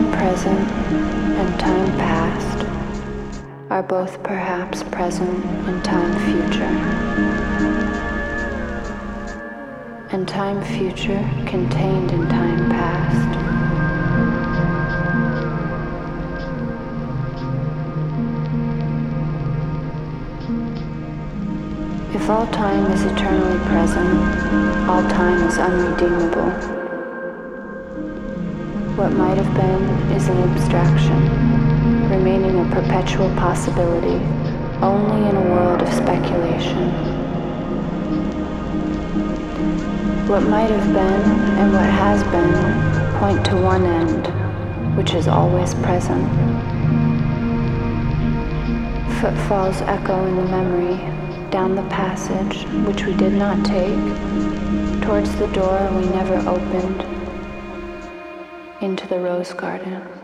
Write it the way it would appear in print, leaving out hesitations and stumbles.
time present and time past are both perhaps present in time future, and time future contained in time past. If all time is eternally present, all time is unredeemable. What might have been is an abstraction, remaining a perpetual possibility only in a world of speculation. What might have been and what has been point to one end, which is always present. Footfalls echo in the memory, down the passage which we did not take, towards the door we never opened, into the rose garden.